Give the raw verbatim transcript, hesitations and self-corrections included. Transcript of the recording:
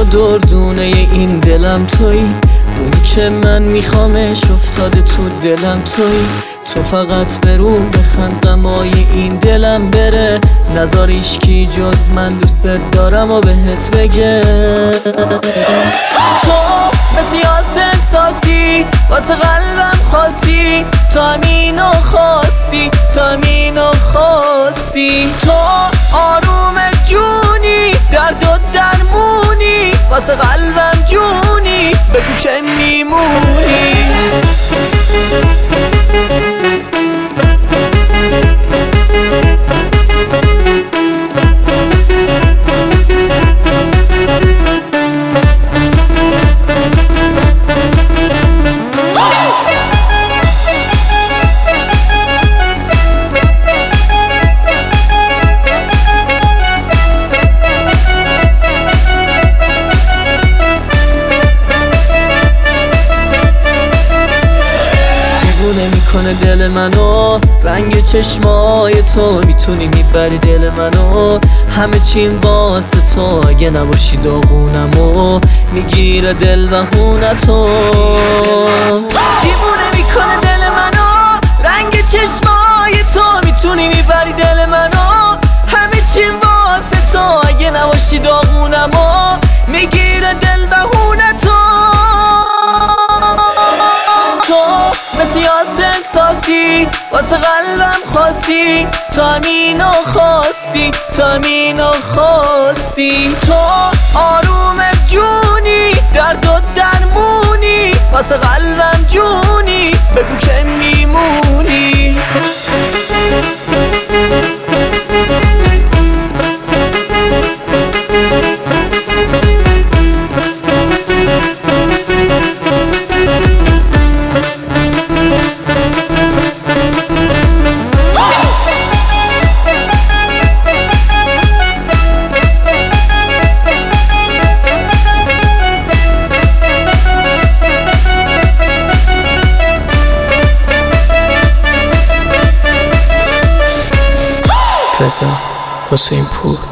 و دردونه این دلم تویی، اونی که من میخوامش افتاده تو دلم تویی. تو فقط بروم بخند غمای این دلم بره، نذار هیچکی جز من دوست دارم و بهت بگه. تو مثل یاس احساسی واسه قلبم خاصی، تو همینو خواستی، تو همینو خواستی. تو آروم جونی، درد و درمونی، واسه قلبم جونی، بگو که میمونی. میکنه دل منو رنگ چشمای تو، میتونی میبری دل منو، همه چیم واسه تو. اگه نباشی داغونمو میگیره دل بهونتو. دیوونه میکنه دل منو رنگ چشمای تو، میتونی میبری دل منو، همه چیم واسه تو. اگه نباشی داغونمو میگیره دل بهونتو. مثل یاس احساسی واسه قلبم خاصی، تو همینو خواستی، تو همینو خواستی. تو آروم جونی، درد و درمونی، واسه قلبم جونی، بگو که میمونی. رضا حسین پور.